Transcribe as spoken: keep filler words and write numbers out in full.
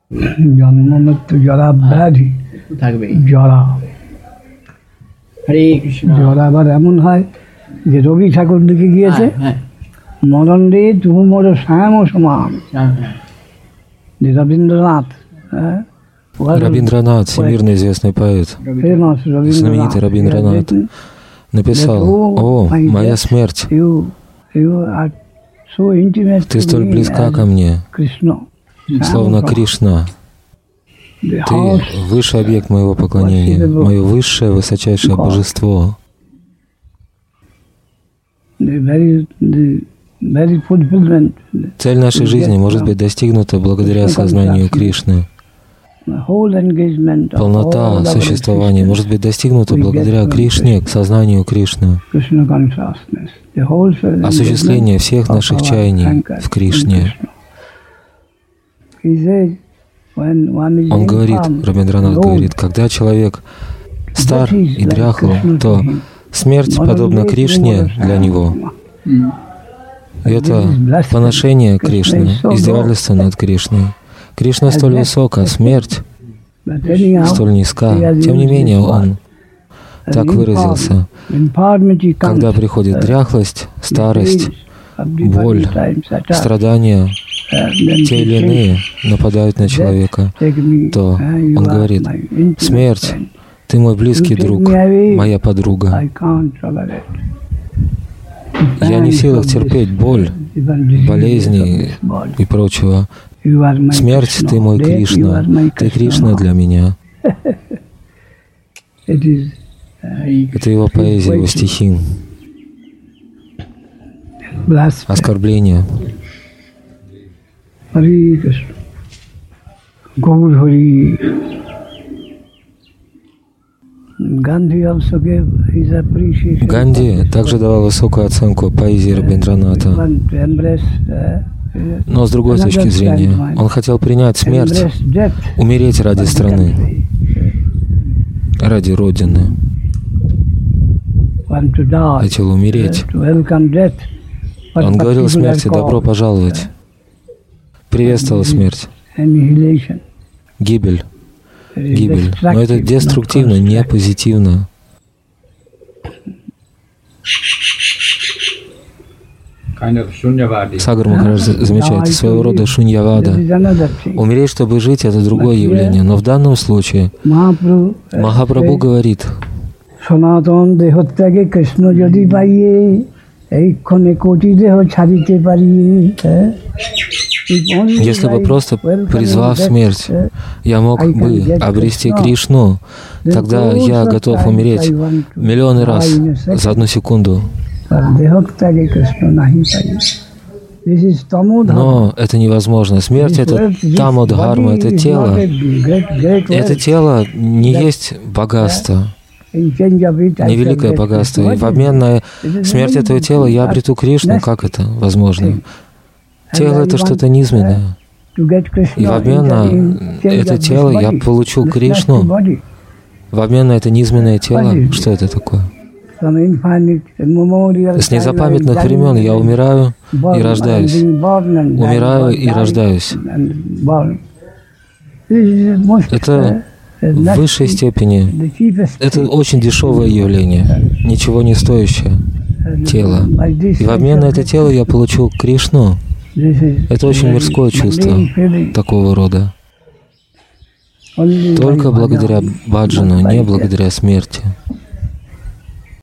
জন্ম মৃত্যু জরা ব্যাধি থাকবেই। জরা হরে কৃষ্ণ। জরা আবার এমন হয় যে রবি ঠাকুর দিকে গিয়েছে, হ্যাঁ, মদন রে তুমি মোর শ্যাম সমান, হ্যাঁ, হ্যাঁ। যে রবীন্দ্রনাথ, হ্যাঁ, Рабиндранат, всемирно известный поэт, famous знаменитый Рабиндранат, написал: «О, моя смерть, you, you are so intimate ты to столь me близка as ко мне, Krishna, словно Shama Кришна. the Ты house высший объект моего поклонения, мое высшее, высочайшее божество». the very, the very fulfillment, Цель нашей жизни может быть достигнута благодаря осознанию Кришны. the whole engagement of all Полнота our существования existence, может быть достигнута благодаря Кришне, к сознанию Кришны. Krishna consciousness, the whole Осуществление всех engagement наших of our чаяний anchor в Кришне. in Krishna. He says, when one is Он говорит, infirm, Рабиндранат old, говорит, когда человек стар that is и like дряхл, Krishna то to him. смерть подобна Кришне для него. И это поношение Кришны, издевательство над Кришной. Кришна столь высока, смерть But anyhow, столь низка. he has Тем не used менее, this он word. так And выразился. infirm- infirmity comes, Когда приходит uh, дряхлость, старость, disease of different боль, types attack, страдания, uh, then те he или says, иные нападают на "Death, человека, take me, то uh, you он are говорит: my intimate «Смерть, friend. ты мой близкий You take друг, me away, моя подруга. I can't tolerate. Я не в силах терпеть боль, Even diseases болезни of this body. и прочего. You are my Смерть, Krishna. ты мой Death, you are Кришна, my ты Krishna Кришна now. для меня». It is, uh, Это его поэзия, его стихи. blasphemy. Оскорбление. Hare Krishna. Gaur Hari. Gandhi also gave his appreciation. Ганди также давал высокую оценку поэзии Рабиндраната. One to embrace, uh, Но с другой точки зрения, он хотел принять смерть, embrace death, умереть ради страны, ради Родины. one to die, Хотел умереть. to welcome death. But Он говорил particular смерти: «Добро call, пожаловать». Приветствовал смерть. annihilation. Гибель. It is Гибель. Но это destructive, деструктивно, not не constructive. позитивно. Kind of Shunyavadi. Сагар Махарадж замечает, своего рода шуньявада. This is another thing. Умереть, чтобы жить, это другое явление. Но в данном случае Mahaprabhu, uh, Махапрабху says, говорит: সনাতন দেহত্যাগে কৃষ্ণ যদি পাইয়ে এই ক্ষণে কোটি দেহ ছাড়িতে পারিয়ে। если бы просто призвав смерть, я мог бы обрести Кришну, тогда я готов умереть миллионы раз за одну секунду. দেহত্যাগে কৃষ্ণ নাহি পাইয়ে। This is tamodharma. Но это невозможно. Смерть — это тамодхарма, это тело. Это тело не есть богатство, невеликое богатство. И в обмен на смерть этого тела я обрету Кришну. Как это возможно? Тело — это что-то низменное. И в обмен на это тело я получу Кришну. В обмен на это низменное тело, что это такое? С незапамятных времен я умираю и рождаюсь. Умираю и рождаюсь. Это в высшей степени, это очень дешевое явление, ничего не стоящее тело. И в обмен на это тело я получу Кришну. Это очень мирское чувство такого рода. Только благодаря баджану, не благодаря смерти.